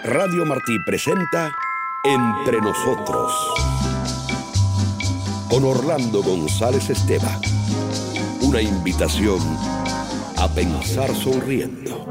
Radio Martí presenta Entre Nosotros con Orlando González Esteva. Una invitación a pensar sonriendo.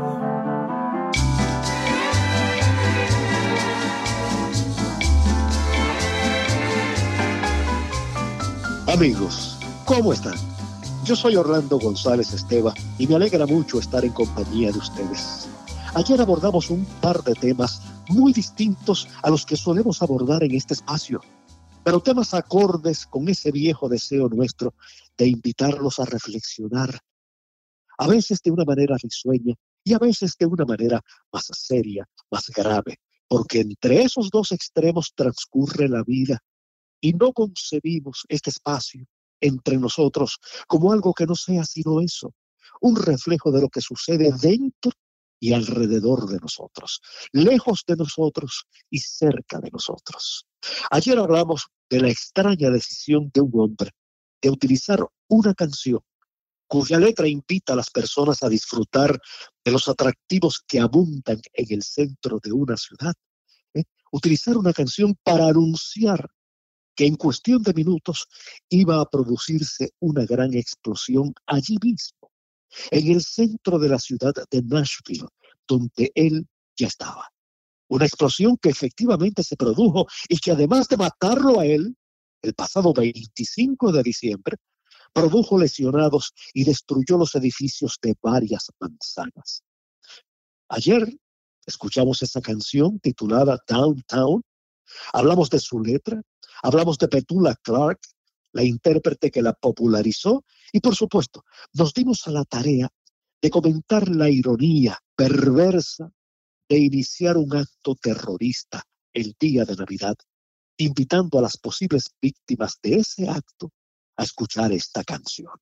Amigos, ¿cómo están? Yo soy Orlando González Esteva y me alegra mucho estar en compañía de ustedes. Ayer abordamos un par de temas muy distintos a los que solemos abordar en este espacio, pero temas acordes con ese viejo deseo nuestro de invitarlos a reflexionar, a veces de una manera risueña y a veces de una manera más seria, más grave, porque entre esos dos extremos transcurre la vida y no concebimos este espacio entre nosotros como algo que no sea sino eso, un reflejo de lo que sucede dentro y alrededor de nosotros, lejos de nosotros y cerca de nosotros. Ayer hablamos de la extraña decisión de un hombre de utilizar una canción cuya letra invita a las personas a disfrutar de los atractivos que abundan en el centro de una ciudad. Utilizar una canción para anunciar que en cuestión de minutos iba a producirse una gran explosión allí mismo, en el centro de la ciudad de Nashville, donde él ya estaba. Una explosión que efectivamente se produjo y que además de matarlo a él, el pasado 25 de diciembre, produjo lesionados y destruyó los edificios de varias manzanas. Ayer escuchamos esa canción titulada Downtown, hablamos de su letra, hablamos de Petula Clark, la intérprete que la popularizó, y por supuesto, nos dimos a la tarea de comentar la ironía perversa de iniciar un acto terrorista el día de Navidad, invitando a las posibles víctimas de ese acto a escuchar esta canción.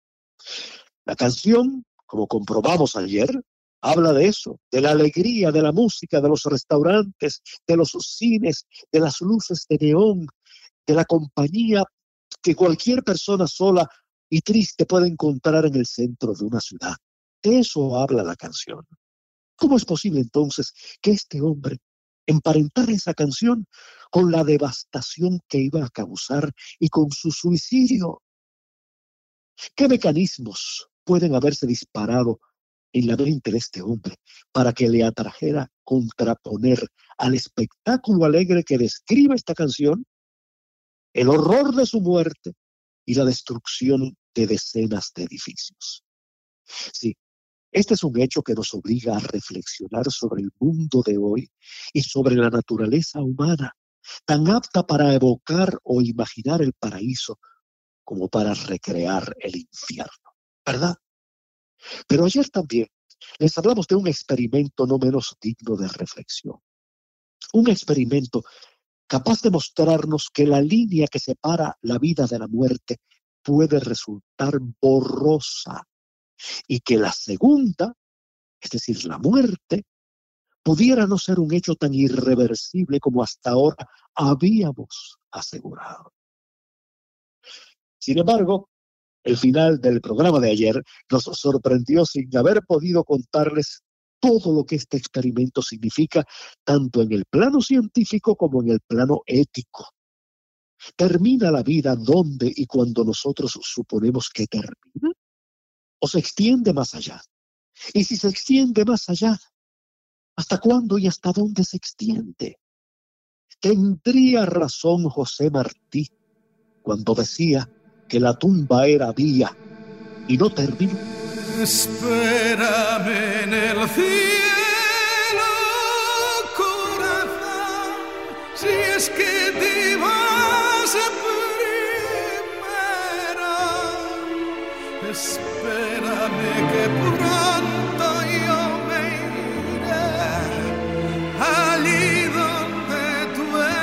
La canción, como comprobamos ayer, habla de eso, de la alegría, de la música, de los restaurantes, de los cines, de las luces de neón, de la compañía que cualquier persona sola y triste puede encontrar en el centro de una ciudad. De eso habla la canción. ¿Cómo es posible entonces que este hombre emparentara esa canción con la devastación que iba a causar y con su suicidio? ¿Qué mecanismos pueden haberse disparado en la mente de este hombre para que le atrajera contraponer al espectáculo alegre que describe esta canción el horror de su muerte y la destrucción de decenas de edificios? Sí, este es un hecho que nos obliga a reflexionar sobre el mundo de hoy y sobre la naturaleza humana, tan apta para evocar o imaginar el paraíso como para recrear el infierno, ¿verdad? Pero ayer también les hablamos de un experimento no menos digno de reflexión. Un experimento capaz de mostrarnos que la línea que separa la vida de la muerte puede resultar borrosa y que la segunda, es decir, la muerte, pudiera no ser un hecho tan irreversible como hasta ahora habíamos asegurado. Sin embargo, el final del programa de ayer nos sorprendió sin haber podido contarles todo lo que este experimento significa, tanto en el plano científico como en el plano ético. ¿Termina la vida donde y cuando nosotros suponemos que termina? ¿O se extiende más allá? Y si se extiende más allá, ¿hasta cuándo y hasta dónde se extiende? ¿Tendría razón José Martí cuando decía que la tumba era vía y no término? Espérame en el cielo, corazón, si es que te vas primero. Espérame que pronto yo me iré allí donde tú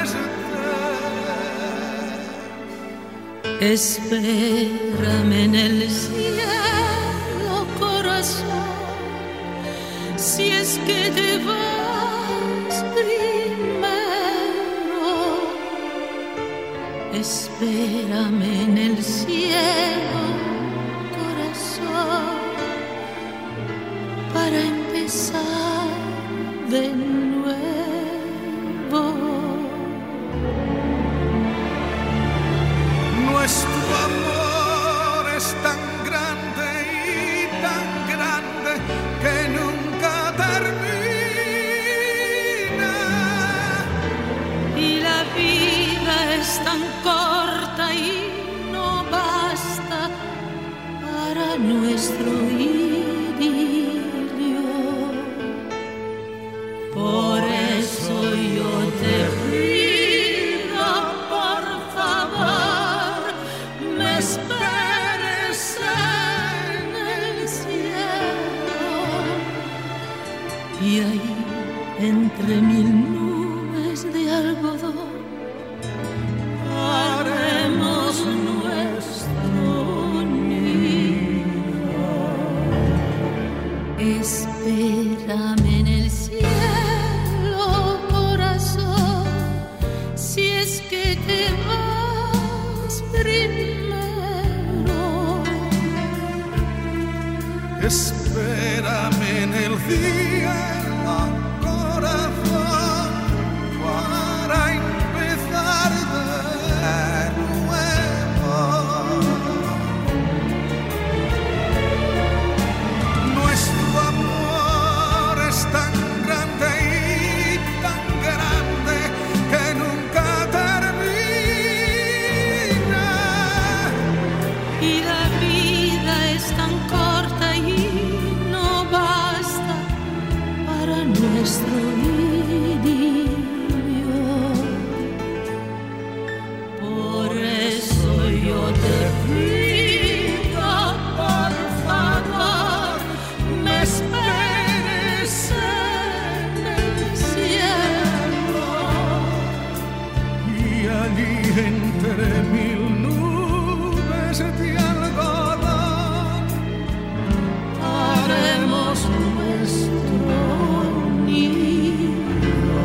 estés. Espérame en el cielo, corazón, si es que te vas primero. Espérame en el cielo, corazón, para empezar de nuevo. Por eso yo te pido, por favor, me esperes en el cielo. Y ahí, entre mil nubes de algodón, haremos nuestro nido. Espérame en el cielo, corazón, si es que te vas primero. Espérame en el cielo, corazón, para empezar de nuevo. Nuestro amor es tan grande que nunca termina. Y la vida es tan corta y no basta para nuestro idilio. Por eso yo te pido, por favor, me esperes en el cielo. Y allí entre mil nubes de algodón Haremos nuestro nido.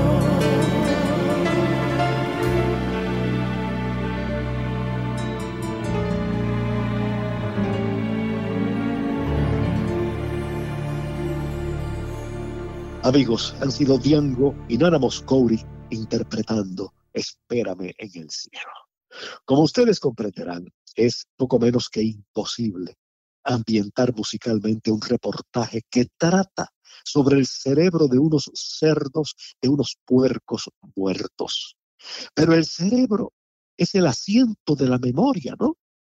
Amigos, han sido Django y Nana Mouskouri interpretando Espérame en el cielo. Como ustedes comprenderán, es poco menos que imposible ambientar musicalmente un reportaje que trata sobre el cerebro de unos cerdos, de unos puercos muertos. Pero el cerebro es el asiento de la memoria, ¿no?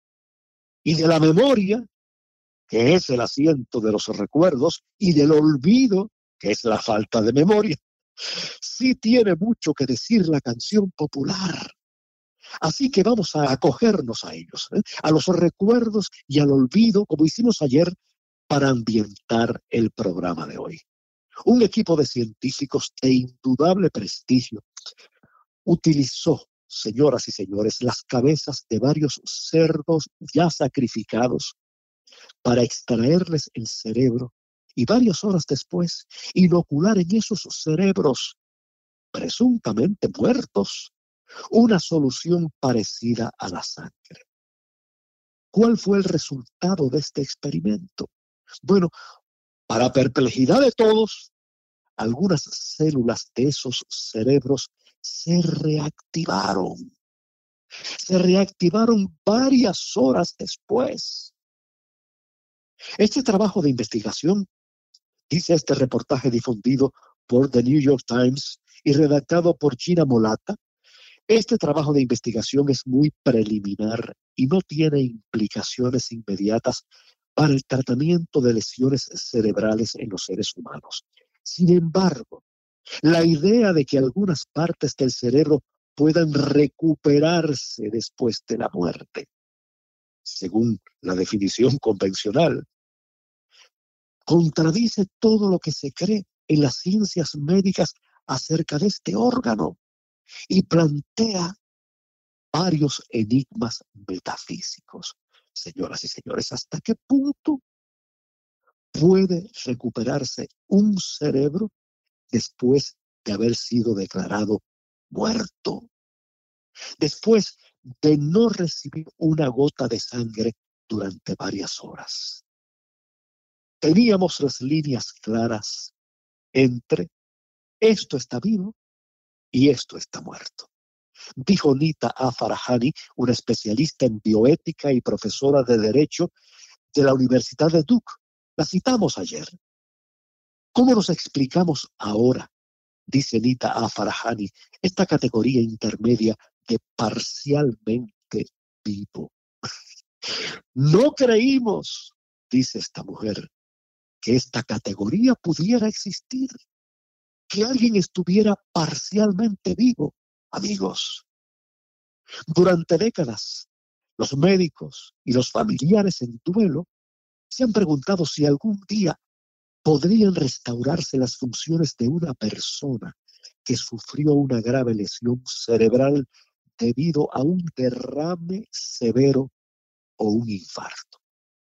Y de la memoria, que es el asiento de los recuerdos, y del olvido, que es la falta de memoria, sí tiene mucho que decir la canción popular. Así que vamos a acogernos a ellos, a los recuerdos y al olvido, como hicimos ayer, para ambientar el programa de hoy. Un equipo de científicos de indudable prestigio utilizó, señoras y señores, las cabezas de varios cerdos ya sacrificados para extraerles el cerebro y varias horas después inocular en esos cerebros presuntamente muertos una solución parecida a la sangre. ¿Cuál fue el resultado de este experimento? Bueno, para perplejidad de todos, algunas células de esos cerebros se reactivaron. Se reactivaron varias horas después. Este trabajo de investigación, dice este reportaje difundido por The New York Times y redactado por Gina Molata, este trabajo de investigación es muy preliminar y no tiene implicaciones inmediatas para el tratamiento de lesiones cerebrales en los seres humanos. Sin embargo, la idea de que algunas partes del cerebro puedan recuperarse después de la muerte, según la definición convencional, contradice todo lo que se cree en las ciencias médicas acerca de este órgano y plantea varios enigmas metafísicos. Señoras y señores, ¿hasta qué punto puede recuperarse un cerebro después de haber sido declarado muerto? Después de no recibir una gota de sangre durante varias horas. Teníamos las líneas claras entre esto está vivo y esto está muerto. Dijo Nita A. Farahani, una especialista en bioética y profesora de Derecho de la Universidad de Duke. La citamos ayer. ¿Cómo nos explicamos ahora, dice Nita A. Farahani, esta categoría intermedia de parcialmente vivo? No creímos, dice esta mujer, que esta categoría pudiera existir, que alguien estuviera parcialmente vivo. Amigos, durante décadas, los médicos y los familiares en duelo se han preguntado si algún día podrían restaurarse las funciones de una persona que sufrió una grave lesión cerebral debido a un derrame severo o un infarto.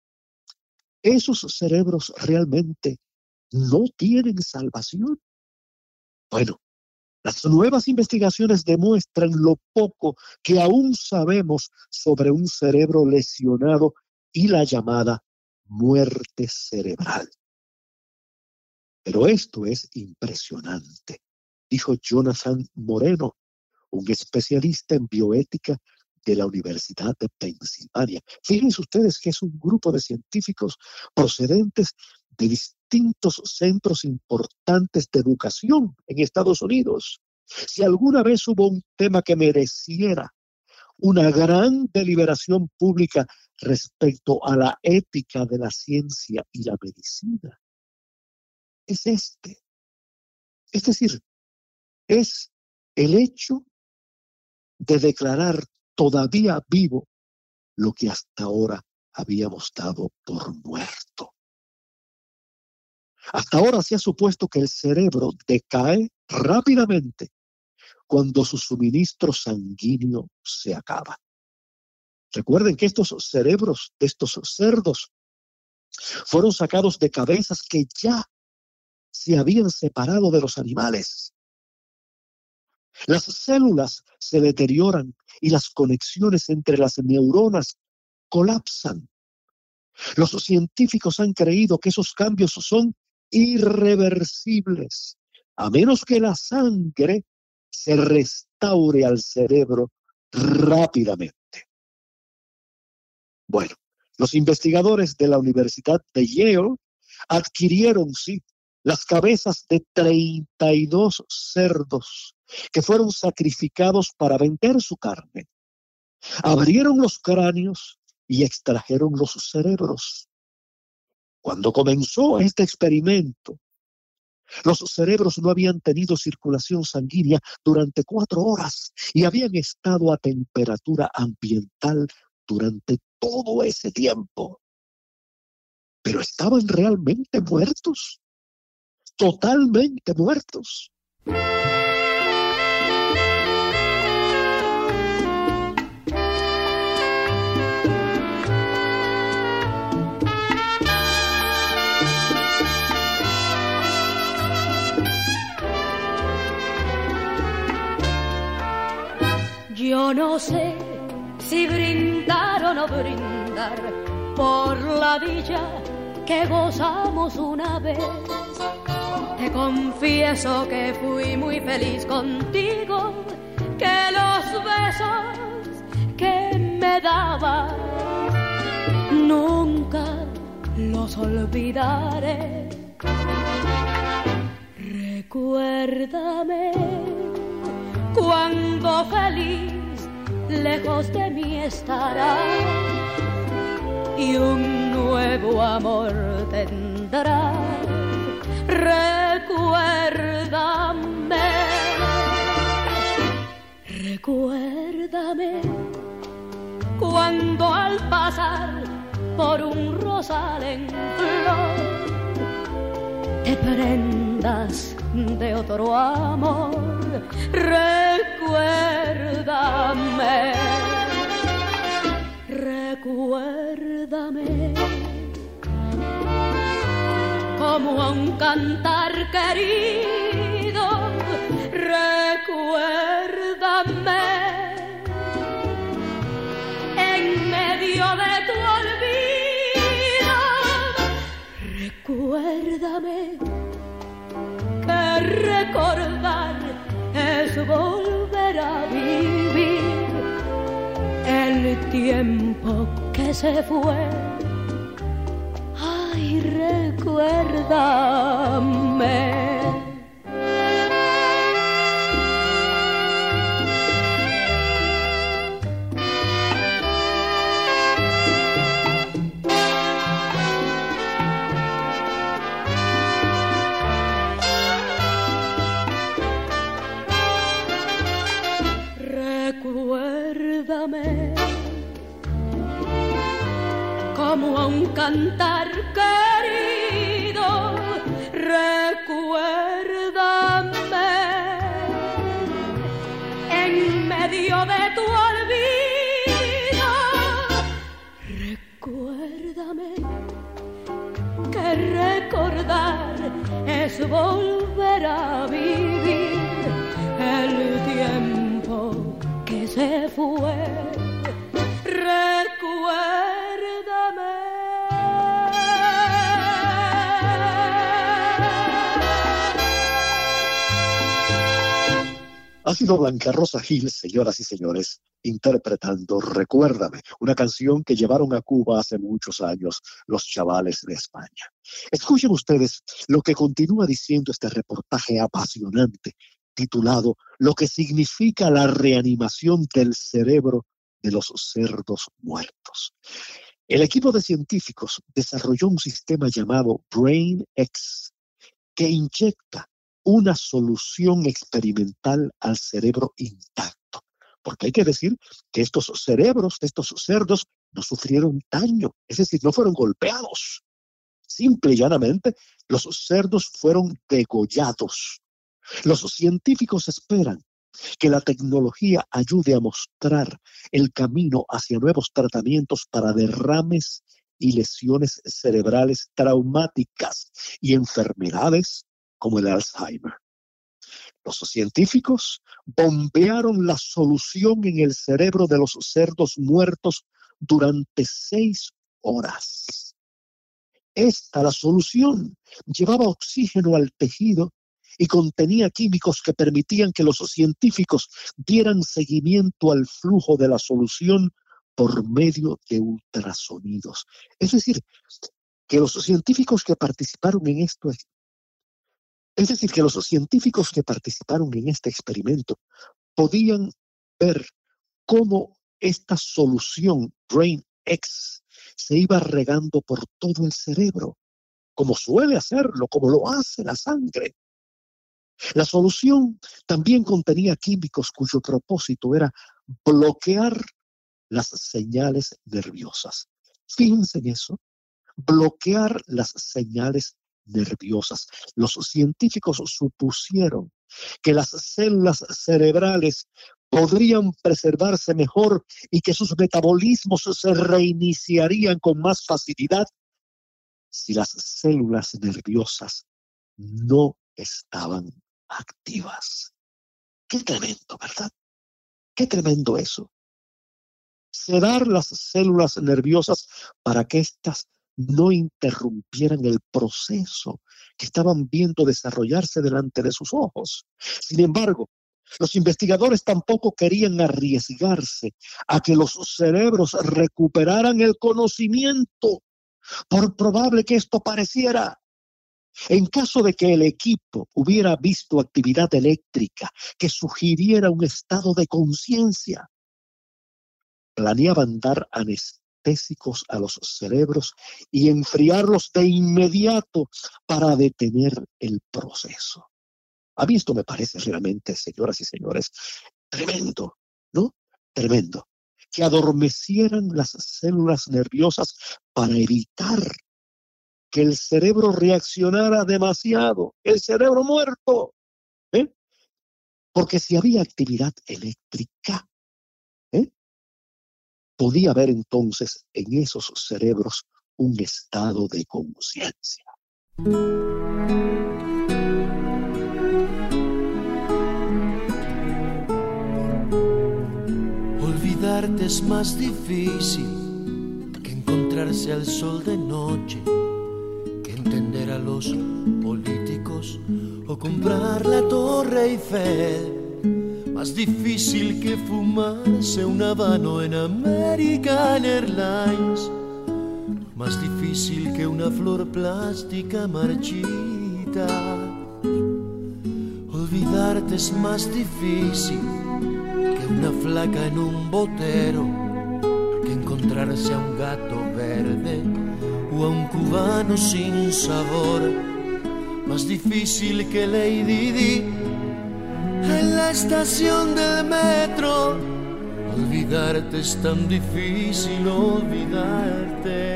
¿Esos cerebros realmente no tienen salvación? Bueno, las nuevas investigaciones demuestran lo poco que aún sabemos sobre un cerebro lesionado y la llamada muerte cerebral. Pero esto es impresionante, dijo Jonathan Moreno, un especialista en bioética de la Universidad de Pensilvania. Fíjense ustedes que es un grupo de científicos procedentes de distintos centros importantes de educación en Estados Unidos. Si alguna vez hubo un tema que mereciera una gran deliberación pública respecto a la ética de la ciencia y la medicina, es este. Es decir, es el hecho de declarar todavía vivo lo que hasta ahora habíamos dado por muerto. Hasta ahora se ha supuesto que el cerebro decae rápidamente cuando su suministro sanguíneo se acaba. Recuerden que estos cerebros de estos cerdos fueron sacados de cabezas que ya se habían separado de los animales. Las células se deterioran y las conexiones entre las neuronas colapsan. Los científicos han creído que esos cambios son irreversibles, a menos que la sangre se restaure al cerebro rápidamente. Bueno, los investigadores de la Universidad de Yale adquirieron, sí, las cabezas de 32 cerdos que fueron sacrificados para vender su carne. Abrieron los cráneos y extrajeron los cerebros. Cuando comenzó este experimento, los cerebros no habían tenido circulación sanguínea durante 4 horas y habían estado a temperatura ambiental durante todo ese tiempo. Pero estaban realmente muertos, totalmente muertos. Yo no sé si brindar o no brindar por la dicha que gozamos una vez. Te confieso que fui muy feliz contigo, que los besos que me dabas nunca los olvidaré. Recuérdame cuando feliz lejos de mí estarás y un nuevo amor tendrás. Recuérdame cuando al pasar por un rosal en flor te prendas de otro amor. Recuérdame como a un cantar querido. Recuérdame en medio de tu olvido. Recuérdame que recordar es volver a vivir el tiempo que se fue. Ay, recuérdame. recuérdame, como a un cantar querido, recuérdame, en medio de tu olvido, recuérdame, que recordar es volver a vivir el tiempo que se fue. Recuérdame. Ha sido Blanca Rosa Gil, señoras y señores, interpretando Recuérdame, una canción que llevaron a Cuba hace muchos años los chavales de España. Escuchen ustedes lo que continúa diciendo este reportaje apasionante, titulado Lo que significa la reanimación del cerebro de los cerdos muertos. El equipo de científicos desarrolló un sistema llamado BrainX que inyecta una solución experimental al cerebro intacto. Porque hay que decir que estos cerebros de estos cerdos no sufrieron daño, es decir, no fueron golpeados. Simple y llanamente, los cerdos fueron degollados. Los científicos esperan que la tecnología ayude a mostrar el camino hacia nuevos tratamientos para derrames y lesiones cerebrales traumáticas y enfermedades como el Alzheimer. Los científicos bombearon la solución en el cerebro de los cerdos muertos durante 6 horas. La solución, llevaba oxígeno al tejido y contenía químicos que permitían que los científicos dieran seguimiento al flujo de la solución por medio de ultrasonidos. Es decir, que los científicos que participaron en esto, experimento podían ver cómo esta solución BrainX se iba regando por todo el cerebro, como suele hacerlo, como lo hace la sangre. La solución también contenía químicos cuyo propósito era bloquear las señales nerviosas. Fíjense en eso, bloquear las señales nerviosas. Los científicos supusieron que las células cerebrales podrían preservarse mejor y que sus metabolismos se reiniciarían con más facilidad si las células nerviosas no estaban activas. Qué tremendo, ¿verdad? Qué tremendo eso. Sedar las células nerviosas para que éstas no interrumpieran el proceso que estaban viendo desarrollarse delante de sus ojos. Sin embargo, los investigadores tampoco querían arriesgarse a que los cerebros recuperaran el conocimiento, por probable que esto pareciera. En caso de que el equipo hubiera visto actividad eléctrica que sugiriera un estado de conciencia, planeaban dar anestésicos a los cerebros y enfriarlos de inmediato para detener el proceso. A mí esto me parece realmente, señoras y señores, tremendo, ¿no? Tremendo. Que adormecieran las células nerviosas para evitar que el cerebro reaccionara demasiado, el cerebro muerto, ¿eh? Porque si había actividad eléctrica, podía haber entonces en esos cerebros un estado de conciencia. Olvidarte es más difícil que encontrarse al sol de noche, que entender a los políticos o comprar la Torre Eiffel. Más difícil que fumarse un habano en American Airlines. Más difícil que una flor plástica marchita. Olvidarte es más difícil que una flaca en un botero, que encontrarse a un gato verde o a un cubano sin sabor. Más difícil que Lady Di en la estación del metro. Olvidarte es tan difícil, olvidarte.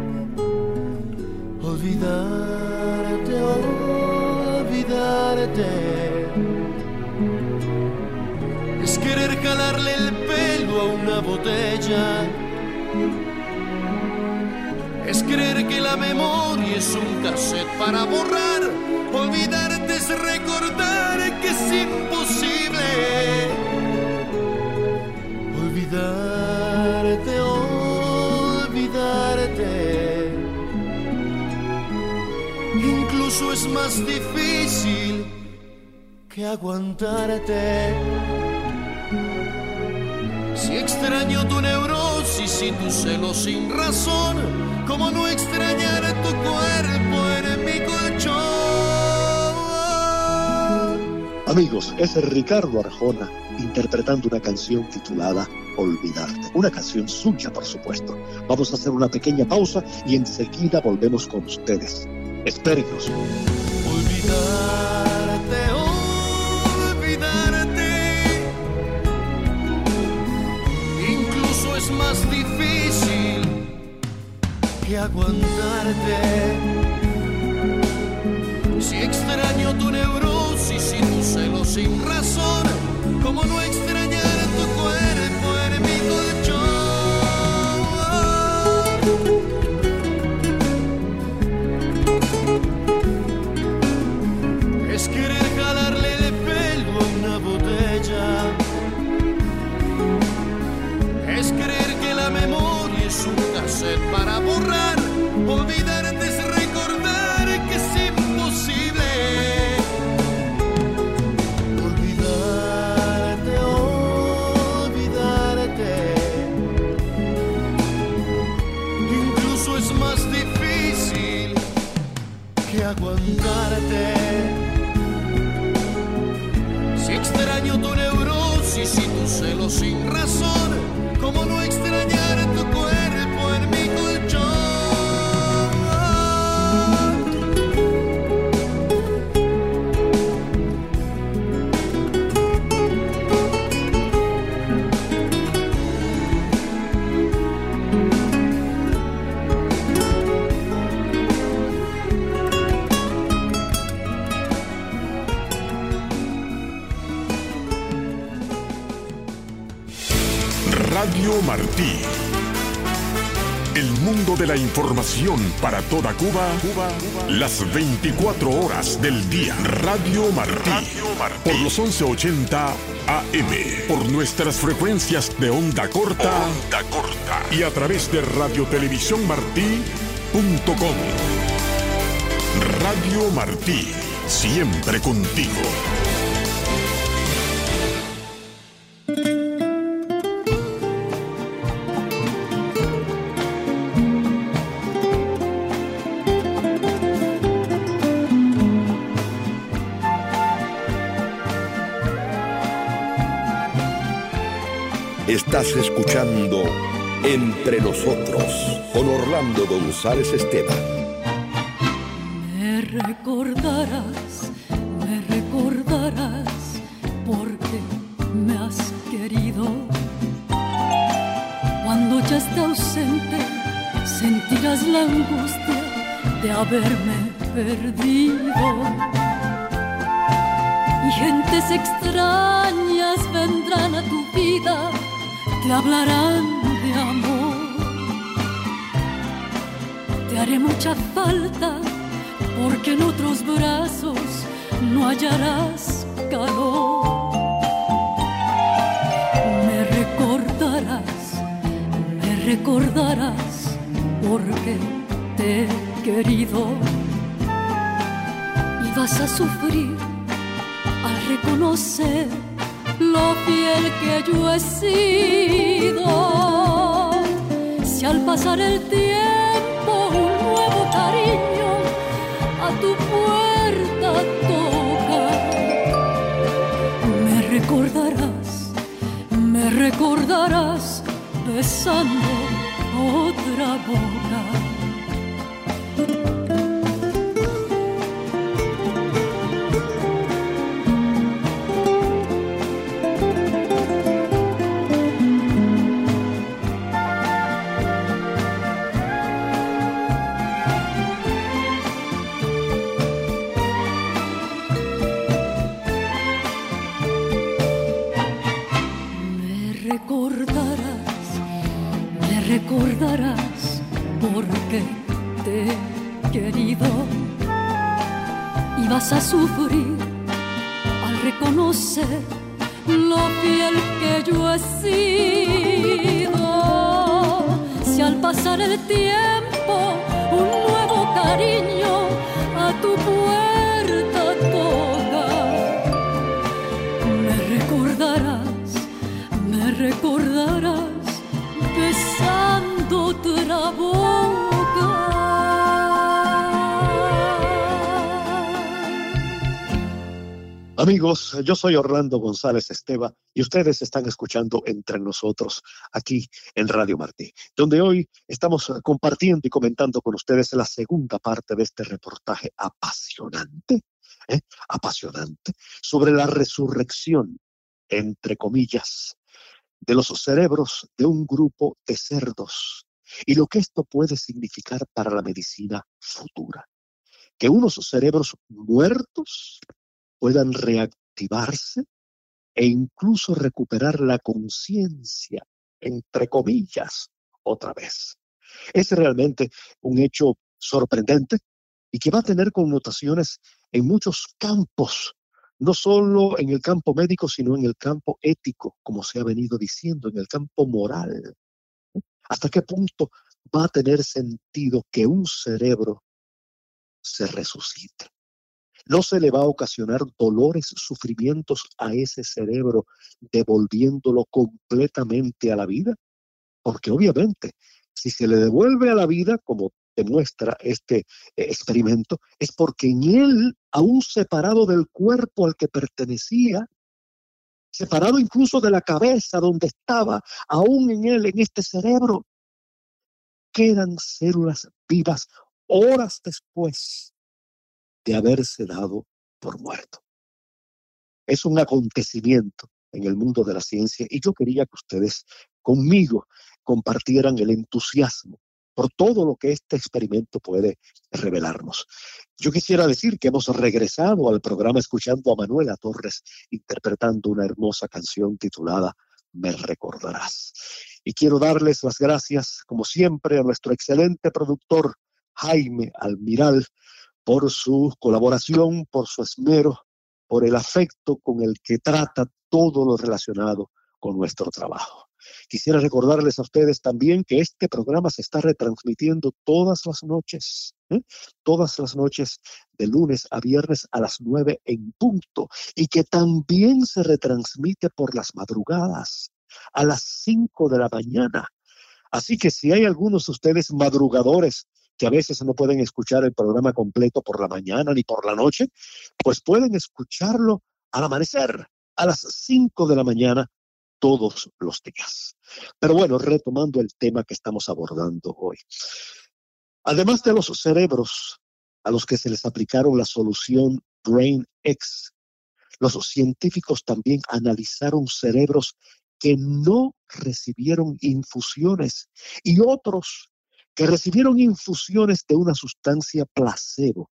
Olvidarte, olvidarte. Es querer jalarle el pelo a una botella. Es creer que la memoria es un cassette para borrar. Olvidarte es recordar que es imposible. Olvidarte, olvidarte. Incluso es más difícil que aguantarte. Si extraño tu neurosis y tu celo sin razón, ¿cómo no extrañar tu cuerpo en mi colchón? Amigos, es Ricardo Arjona interpretando una canción titulada Olvidarte. Una canción suya, por supuesto. Vamos a hacer una pequeña pausa y enseguida volvemos con ustedes. Espérennos. Olvidarte, olvidarte. Incluso es más difícil que aguantarte. Si extraño tu neurosis y tu celo sin razón, ¿cómo no extrañar tu cuerpo en mi colchón? Es querer jalarle el pelo a una botella. Es creer que la memoria es un cassette para borrar. Olvidarte es recordar que es imposible. Olvidarte, olvidarte. Incluso es más difícil que aguantarte. Si extraño tu neurosis y tu celo sin razón, ¿cómo no extrañar tu cuerpo en mi colchón? Radio Martí. El mundo de la información para toda Cuba, las 24 horas del día. Radio Martí. Por los 1180 AM. Por nuestras frecuencias de onda corta. Y a través de radiotelevisiónmartí.com. Radio Martí. Siempre contigo. Estás escuchando Entre Nosotros con Orlando González Esteban. Me recordarás, porque me has querido. Cuando ya esté ausente, sentirás la angustia de haberme perdido. Y gentes extrañas vendrán a tu vida, te hablarán de amor. Te haré mucha falta, porque en otros brazos no hallarás calor. Me recordarás, porque te he querido. Y vas a sufrir al reconocer lo fiel que yo he sido. Si al pasar el tiempo un nuevo cariño a tu puerta toca, me recordarás besando otra boca. recordarás porque te he querido y vas a sufrir al reconocer lo fiel que yo he sido. Si al pasar el tiempo un nuevo cariño a tu puerta toca, me recordarás besando otra boca. Amigos, yo soy Orlando González Esteva y ustedes están escuchando Entre Nosotros aquí en Radio Martí, donde hoy estamos compartiendo y comentando con ustedes la segunda parte de este reportaje apasionante, apasionante, sobre la resurrección, entre comillas, de los cerebros de un grupo de cerdos y lo que esto puede significar para la medicina futura. Que unos cerebros muertos puedan reactivarse e incluso recuperar la conciencia, entre comillas, otra vez. Es realmente un hecho sorprendente y que va a tener connotaciones en muchos campos, no solo en el campo médico, sino en el campo ético, como se ha venido diciendo, en el campo moral. ¿Hasta qué punto va a tener sentido que un cerebro se resucite? ¿No se le va a ocasionar dolores, sufrimientos a ese cerebro, devolviéndolo completamente a la vida? Porque obviamente, si se le devuelve a la vida, como demuestra este experimento, es porque en él, aún separado del cuerpo al que pertenecía, separado incluso de la cabeza donde estaba, aún en él, en este cerebro, quedan células vivas horas después de haberse dado por muerto. Es un acontecimiento en el mundo de la ciencia y yo quería que ustedes conmigo compartieran el entusiasmo por todo lo que este experimento puede revelarnos. Yo quisiera decir que hemos regresado al programa escuchando a Manuela Torres interpretando una hermosa canción titulada Me Recordarás. Y quiero darles las gracias, como siempre, a nuestro excelente productor Jaime Almiral, por su colaboración, por su esmero, por el afecto con el que trata todo lo relacionado con nuestro trabajo. Quisiera recordarles a ustedes también que este programa se está retransmitiendo todas las noches de lunes a viernes a las 9 en punto, y que también se retransmite por las madrugadas a las 5 de la mañana. Así que si hay algunos de ustedes madrugadores que a veces no pueden escuchar el programa completo por la mañana ni por la noche, pues pueden escucharlo al amanecer, a las 5 de la mañana, todos los días. Pero bueno, retomando el tema que estamos abordando hoy. Además de los cerebros a los que se les aplicaron la solución BrainX, los científicos también analizaron cerebros que no recibieron infusiones y otros que recibieron infusiones de una sustancia placebo.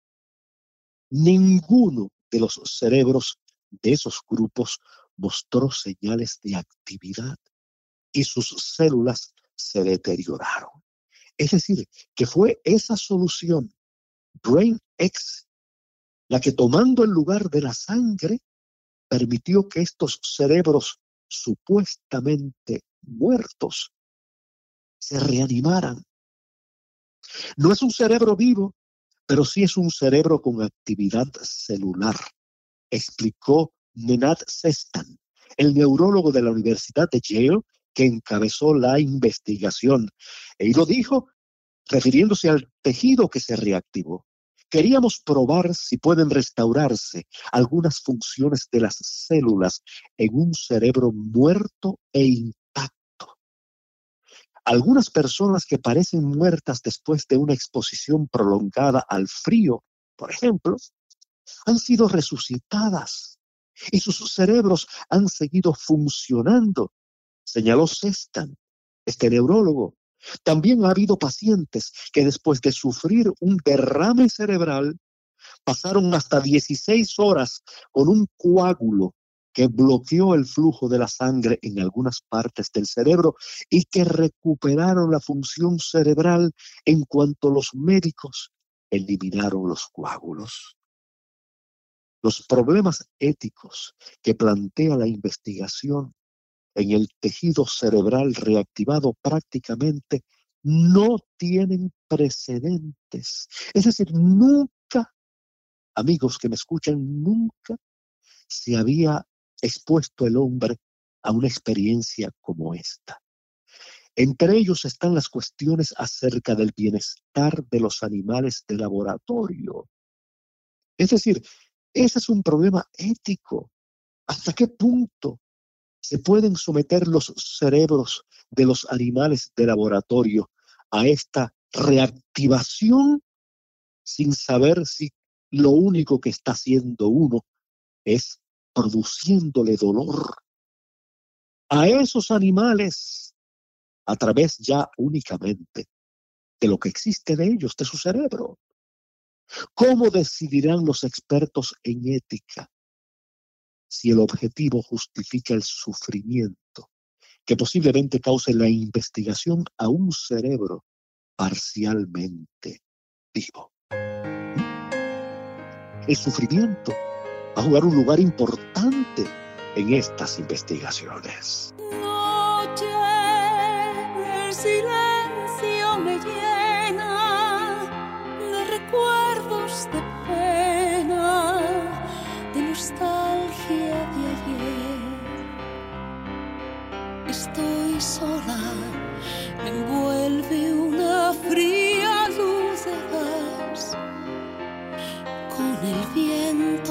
Ninguno de los cerebros de esos grupos mostró señales de actividad y sus células se deterioraron. Es decir, que fue esa solución, BrainX, la que tomando el lugar de la sangre, permitió que estos cerebros supuestamente muertos se reanimaran. No es un cerebro vivo, pero sí es un cerebro con actividad celular, explicó Nenad Sestan, el neurólogo de la Universidad de Yale que encabezó la investigación. Y lo dijo refiriéndose al tejido que se reactivó. Queríamos probar si pueden restaurarse algunas funciones de las células en un cerebro muerto e intacto. Algunas personas que parecen muertas después de una exposición prolongada al frío, por ejemplo, han sido resucitadas y sus cerebros han seguido funcionando, señaló Sestan, este neurólogo. También ha habido pacientes que después de sufrir un derrame cerebral pasaron hasta 16 horas con un coágulo que bloqueó el flujo de la sangre en algunas partes del cerebro y que recuperaron la función cerebral en cuanto los médicos eliminaron los coágulos. Los problemas éticos que plantea la investigación en el tejido cerebral reactivado prácticamente no tienen precedentes. Es decir, nunca, amigos que me escuchan, nunca se había expuesto el hombre a una experiencia como esta. Entre ellos están las cuestiones acerca del bienestar de los animales de laboratorio. Es decir, ese es un problema ético. ¿Hasta qué punto se pueden someter los cerebros de los animales de laboratorio a esta reactivación sin saber si lo único que está haciendo uno es produciéndole dolor a esos animales a través ya únicamente de lo que existe de ellos, de su cerebro? ¿Cómo decidirán los expertos en ética si el objetivo justifica el sufrimiento que posiblemente cause la investigación a un cerebro parcialmente vivo? El sufrimiento va a jugar un lugar importante en estas investigaciones. Noche, el silencio me llena de recuerdos de pena, de nostalgia de ayer. Estoy sola, me envuelve una fría luz de gas con el viento.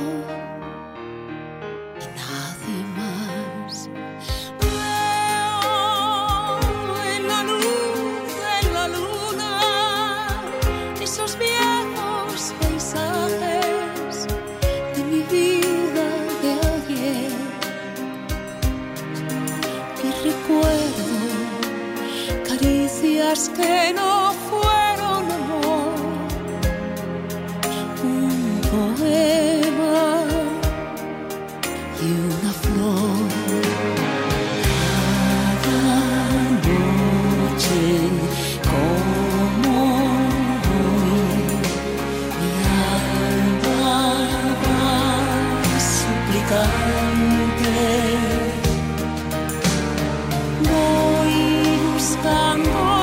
Que no fueron amor, un poema y una flor. Cada noche como hoy mi alma va suplicante, voy buscando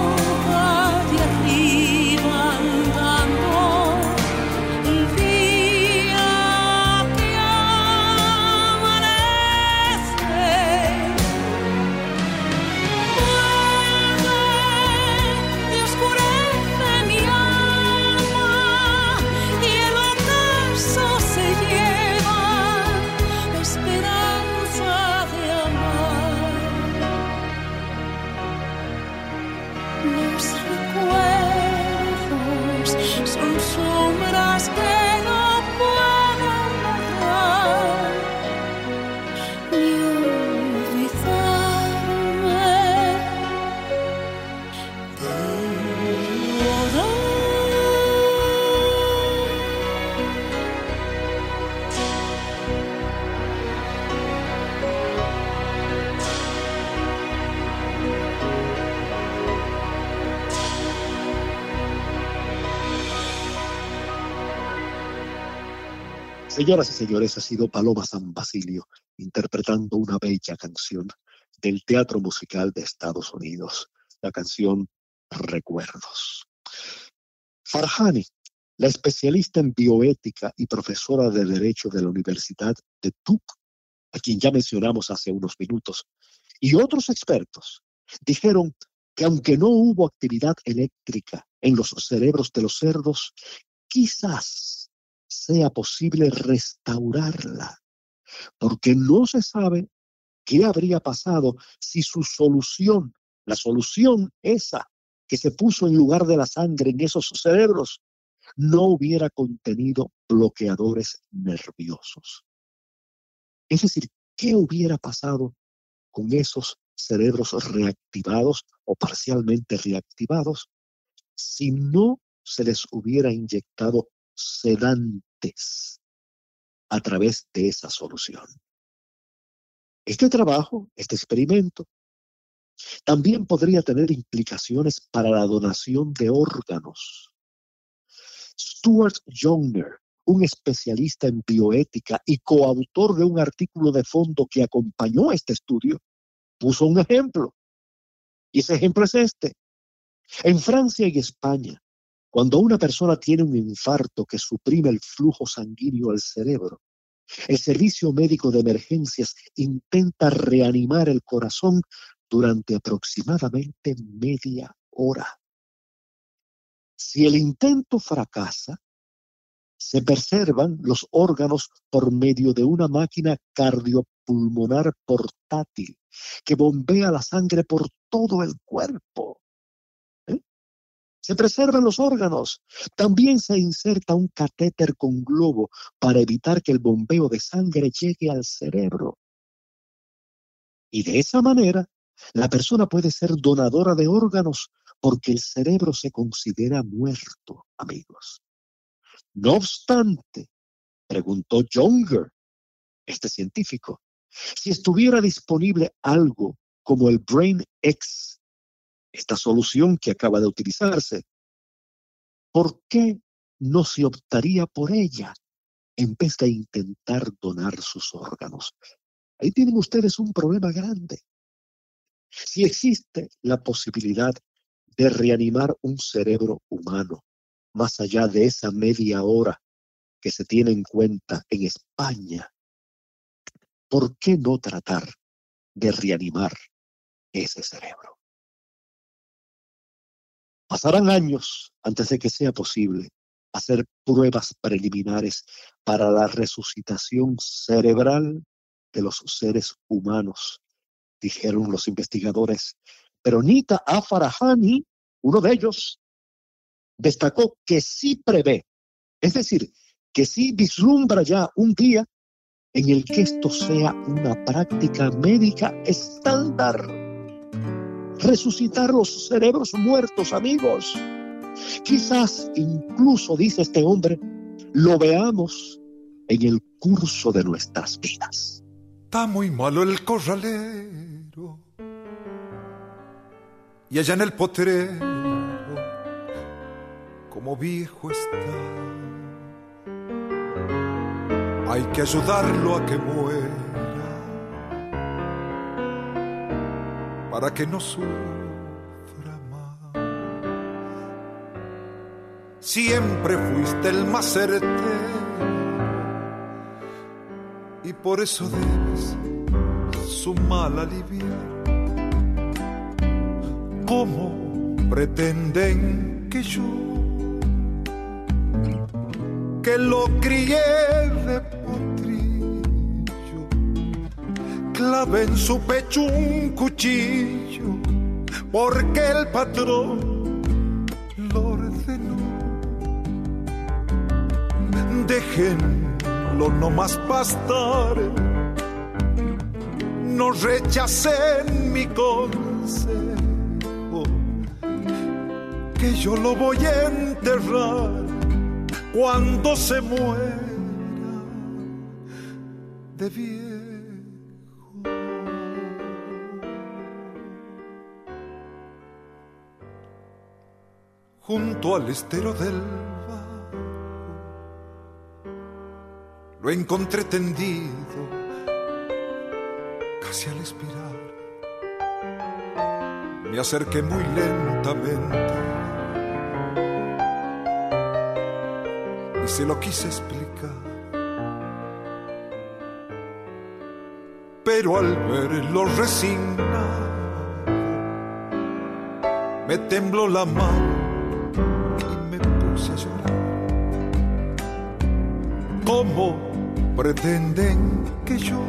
Señoras y señores, ha sido Paloma San Basilio interpretando una bella canción del teatro musical de Estados Unidos, la canción Recuerdos. Farhani, la especialista en bioética y profesora de Derecho de la Universidad de Duke, a quien ya mencionamos hace unos minutos, y otros expertos dijeron que aunque no hubo actividad eléctrica en los cerebros de los cerdos, quizás sea posible restaurarla, porque no se sabe qué habría pasado si su solución, la solución esa que se puso en lugar de la sangre en esos cerebros, no hubiera contenido bloqueadores nerviosos. Es decir, ¿qué hubiera pasado con esos cerebros reactivados o parcialmente reactivados si no se les hubiera inyectado sedantes a través de esa solución? Este trabajo, este experimento, también podría tener implicaciones para la donación de órganos. Stuart Younger, un especialista en bioética y coautor de un artículo de fondo que acompañó este estudio, puso un ejemplo. Y ese ejemplo es este. En Francia y España, cuando una persona tiene un infarto que suprime el flujo sanguíneo al cerebro, el servicio médico de emergencias intenta reanimar el corazón durante aproximadamente media hora. Si el intento fracasa, se preservan los órganos por medio de una máquina cardiopulmonar portátil que bombea la sangre por todo el cuerpo. Se preservan los órganos. También se inserta un catéter con globo para evitar que el bombeo de sangre llegue al cerebro. Y de esa manera, la persona puede ser donadora de órganos porque el cerebro se considera muerto, amigos. No obstante, preguntó Younger, este científico, si estuviera disponible algo como el Brain X, esta solución que acaba de utilizarse, ¿por qué no se optaría por ella en vez de intentar donar sus órganos? Ahí tienen ustedes un problema grande. Si existe la posibilidad de reanimar un cerebro humano, más allá de esa media hora que se tiene en cuenta en España, ¿por qué no tratar de reanimar ese cerebro? Pasarán años antes de que sea posible hacer pruebas preliminares para la resucitación cerebral de los seres humanos, dijeron los investigadores. Pero Nita A-Farahani, uno de ellos, destacó que sí prevé, es decir, que sí vislumbra ya un día en el que esto sea una práctica médica estándar. Resucitar los cerebros muertos, amigos. Quizás incluso, dice este hombre, lo veamos en el curso de nuestras vidas. Está muy malo el corralero y allá en el potrero como viejo está. Hay que ayudarlo a que muera para que no sufra más. Siempre fuiste el más certero y por eso debes su mal aliviar. ¿Cómo pretenden que yo, que lo crié de potrillo, clave en su pecho un cuchillo porque el patrón lo ordenó? Déjenlo nomás pastar, no rechacen mi consejo, que yo lo voy a enterrar cuando se muera de viejo. Junto al estero del Bajo lo encontré tendido, casi al expirar. Me acerqué muy lentamente y se lo quise explicar, pero al verlo resignado me tembló la mano y me puse a llorar. ¿Cómo pretenden que yo,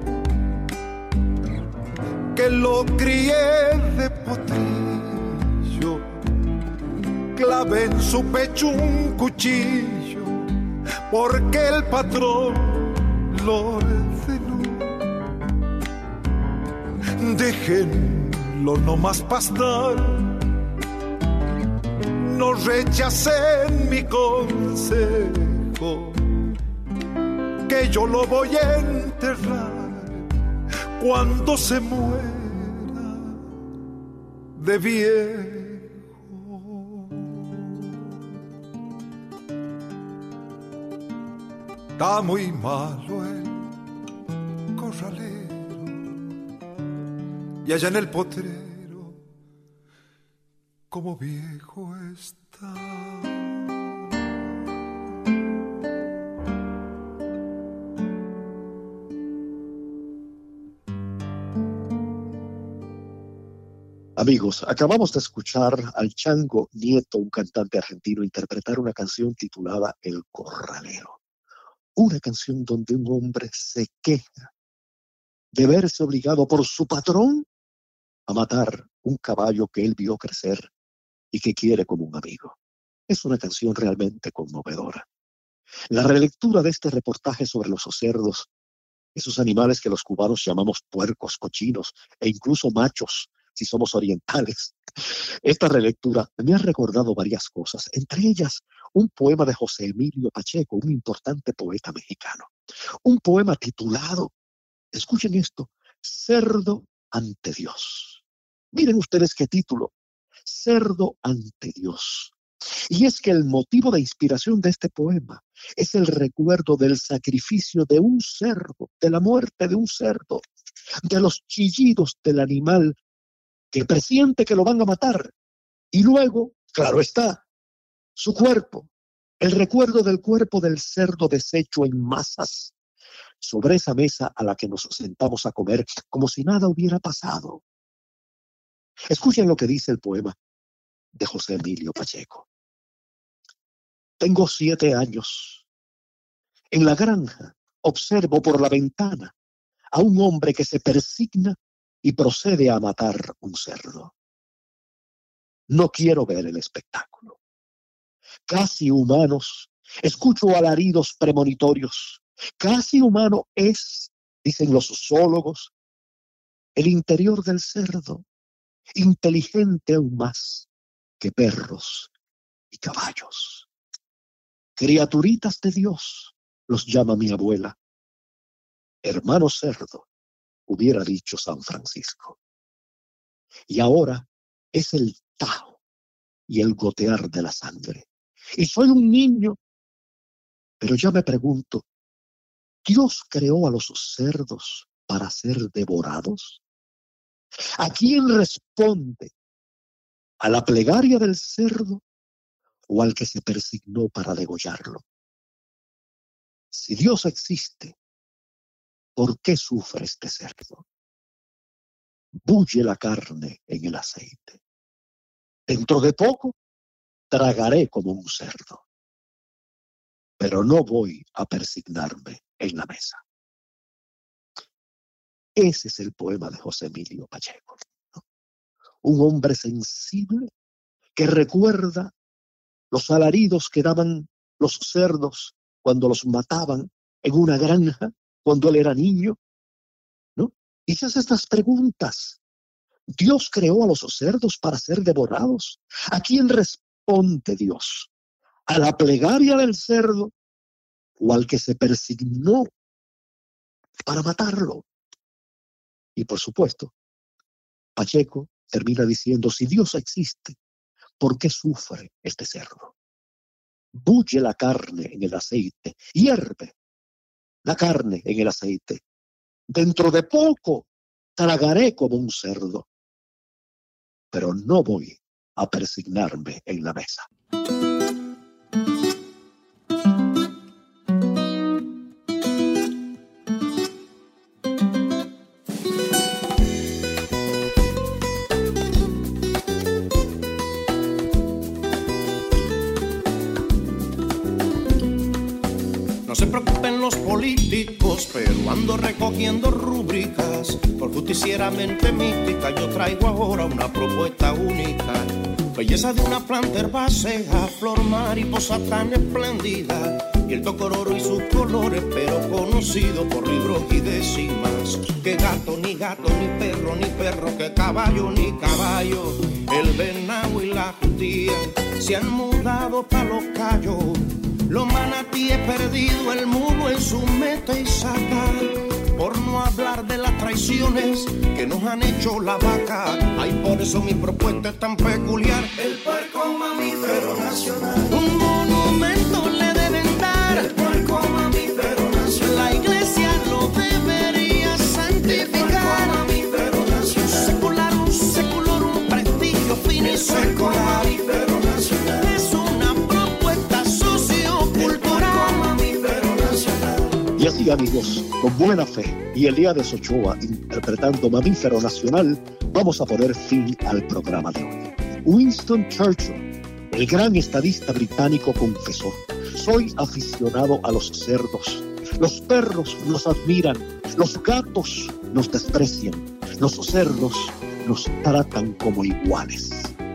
que lo crié de potrillo, clave en su pecho un cuchillo porque el patrón lo ordenó? Déjenlo nomás pastar, no rechacen mi consejo, que yo lo voy a enterrar cuando se muera de viejo. Está muy malo el corralero y allá en el potrero como viejo está. Amigos, acabamos de escuchar al Chango Nieto, un cantante argentino, interpretar una canción titulada El Corralero. Una canción donde un hombre se queja de verse obligado por su patrón a matar un caballo que él vio crecer y que quiere como un amigo. Es una canción realmente conmovedora. La relectura de este reportaje sobre los cerdos, esos animales que los cubanos llamamos puercos, cochinos e incluso machos, si somos orientales. Esta relectura me ha recordado varias cosas, entre ellas un poema de José Emilio Pacheco, un importante poeta mexicano. Un poema titulado, escuchen esto, Cerdo ante Dios. Miren ustedes qué título, Cerdo ante Dios. Y es que el motivo de inspiración de este poema es el recuerdo del sacrificio de un cerdo, de la muerte de un cerdo, de los chillidos del animal que presiente que lo van a matar. Y luego, claro está, su cuerpo, el recuerdo del cuerpo del cerdo deshecho en masas, sobre esa mesa a la que nos sentamos a comer como si nada hubiera pasado. Escuchen lo que dice el poema de José Emilio Pacheco. Tengo 7 años. En la granja observo por la ventana a un hombre que se persigna y procede a matar un cerdo. No quiero ver el espectáculo. Casi humanos, escucho alaridos premonitorios. Casi humano es, dicen los zoólogos, el interior del cerdo, inteligente aún más que perros y caballos. Criaturitas de Dios, los llama mi abuela. Hermano cerdo, hubiera dicho San Francisco. Y ahora es el tajo y el gotear de la sangre. Y soy un niño, pero ya me pregunto, ¿Dios creó a los cerdos para ser devorados? ¿A quién responde? ¿A la plegaria del cerdo o al que se persignó para degollarlo? Si Dios existe, ¿por qué sufre este cerdo? Bulle la carne en el aceite. Dentro de poco tragaré como un cerdo, pero no voy a persignarme en la mesa. Ese es el poema de José Emilio Pacheco, ¿no? Un hombre sensible que recuerda los alaridos que daban los cerdos cuando los mataban en una granja, cuando él era niño, ¿no? Y se hace estas preguntas. ¿Dios creó a los cerdos para ser devorados? ¿A quién responde Dios? ¿A la plegaria del cerdo o al que se persignó para matarlo? Y por supuesto, Pacheco termina diciendo, si Dios existe, ¿por qué sufre este cerdo? Bulle la carne en el aceite, hierve la carne en el aceite. Dentro de poco tragaré como un cerdo, pero no voy a persignarme en la mesa. No se preocupen los políticos, pero ando recogiendo rúbricas. Por justicieramente mística yo traigo ahora una propuesta única. Belleza de una planta herbácea, flor mariposa tan espléndida. Y el tocororo y sus colores, pero conocido por libros y décimas. Que gato, ni perro, que caballo, ni caballo. El venado y la judía se han mudado pa' los Cayos. Los manatíes perdidos, el mulo en su meta y saca. por no hablar de las traiciones que nos han hecho la vaca. Ay, por eso mi propuesta es tan peculiar. El puerco mamífero nacional. Un monumento le deben dar. El puerco mamífero nacional. La iglesia lo debería santificar. El puerco mamífero nacional. Secularum seculorum, prestigio finis. El puerco mamífero nacional. Es una propuesta sociocultural. Mamífero nacional. Y así, amigos, con buena fe y Eliades Ochoa interpretando Mamífero Nacional, vamos a poner fin al programa de hoy. Winston Churchill, el gran estadista británico, confesó: soy aficionado a los cerdos. Los perros nos admiran, los gatos nos desprecian, los cerdos nos tratan como iguales.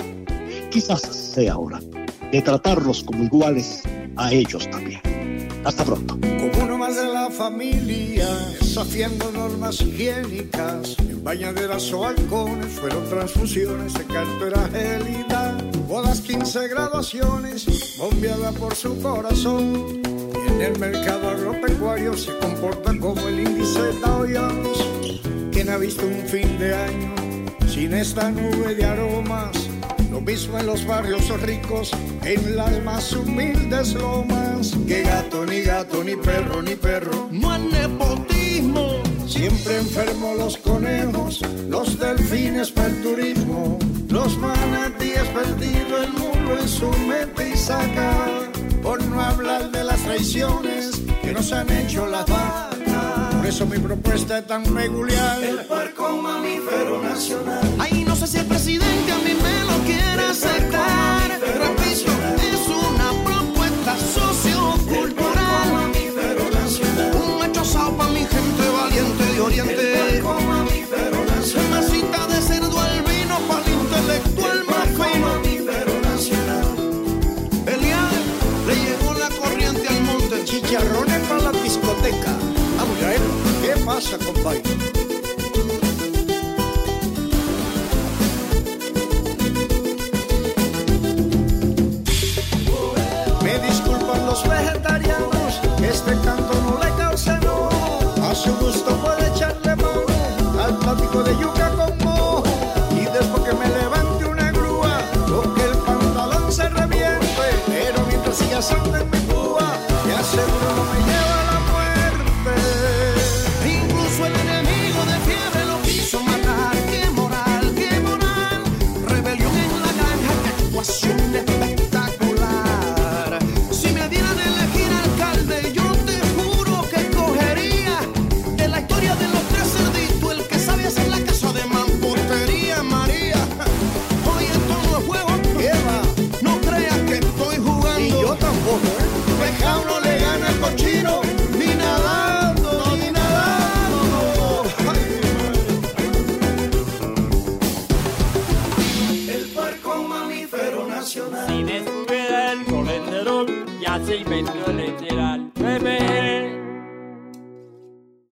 Quizás sea hora de tratarlos como iguales a ellos también. Hasta pronto. Como uno más de la familia, desafiando normas higiénicas, en bañaderas o halcones, fueron transfusiones de cartera gélida, bodas, 15 graduaciones, bombeada por su corazón. Y en el mercado agropecuario se comporta como el índice Dow Jones. ¿Quién ha visto un fin de año sin esta nube de aromas? Lo mismo en los barrios ricos, en las más humildes lomas. Que gato, ni perro, ni perro. No hay nepotismo. Siempre enfermos los conejos, los delfines para el turismo, los manatíes perdido el mulo en su meta y saca. Por no hablar de las traiciones que nos han hecho las vacas. Por eso mi propuesta es tan peculiar. El puerco mamífero nacional. Ay, no sé si el presidente a mí me lo quiere aceptar. Repito, es una propuesta sociocultural. Mamífero nacional. Un hechosao pa' mi gente valiente de Oriente. El puerco mamífero nacional. Una cita de cerdo al vino para el intelectual más fino. Mamífero nacional. Eliades le llegó la corriente al monte. Chicharrones para la discoteca. Vamos a ver, ¿qué pasa, compadre? Me disculpan los vegetarianos, este canto no le causa enojo. A su gusto puede echarle mano al plático de yuca con mojo. Y después que me levante una grúa, lo que el pantalón se reviente. Pero mientras siga sangre en mi púa, me aseguro no me lleva la muerte. Incluso el enemigo de fiebre lo quiso matar. ¡Qué moral, qué moral! Rebelión en la granja, qué actuación espectacular. Si me dieran a elegir alcalde, yo te juro que escogería de la historia de los tres cerditos el que sabe hacer la casa de mampostería, María. Hoy esto no es juego, Eva, no creas que estoy jugando. y yo tampoco, ¿eh? Pecado no le gana al cochino, ni nadando, ni nadando. El puerco mamífero nacional. Si descubriera el colesterol, ya se inventó el esteral.